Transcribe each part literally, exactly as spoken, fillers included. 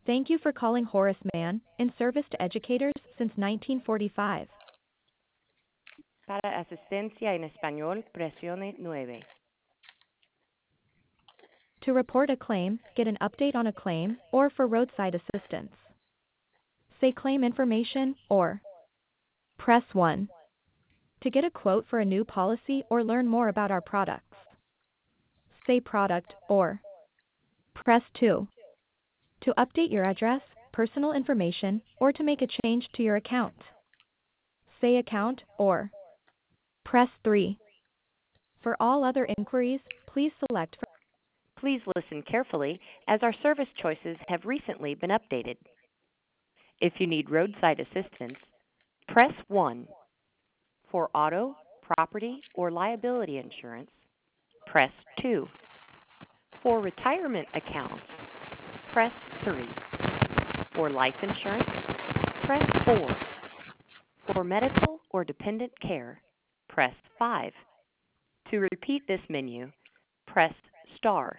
Thank you for calling Horace Mann, in service to educators since nineteen forty-five. Para asistencia en español, presione nueve. To report a claim, get an update on a claim, or for roadside assistance. Say claim information, or press one. To get a quote for a new policy or learn more about our products. Say product, or press two. To update your address, personal information, or to make a change to your account. Say account, or press three. For all other inquiries, please select from. Please listen carefully as our service choices have recently been updated. If you need roadside assistance, press one. For auto, property, or liability insurance, press two. For retirement accounts, press three. For life insurance, press four. For medical or dependent care, press five. To repeat this menu, press star.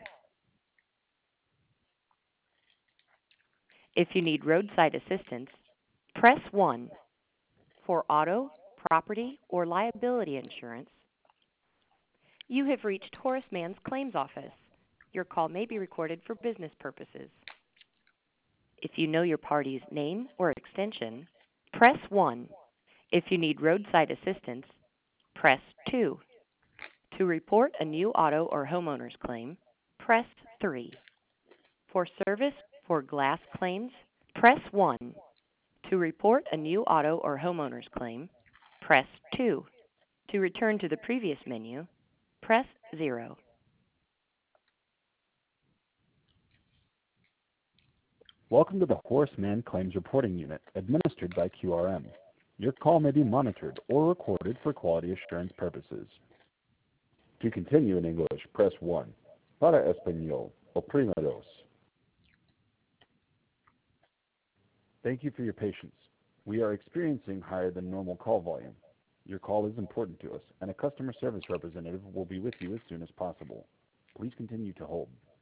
If you need roadside assistance, press one. For auto, property, or liability insurance, you have reached Horace Mann's claims office. Your call may be recorded for business purposes. If you know your party's name or extension, press one. If you need roadside assistance, press two. To report a new auto or homeowner's claim, press three. For service for glass claims, press one. To report a new auto or homeowner's claim, press two. To return to the previous menu, press zero. Welcome to the Horace Mann Claims Reporting Unit, administered by Q R M. Your call may be monitored or recorded for quality assurance purposes. To continue in English, press one. Para español, oprima dos. Thank you for your patience. We are experiencing higher than normal call volume. Your call is important to us, and a customer service representative will be with you as soon as possible. Please continue to hold.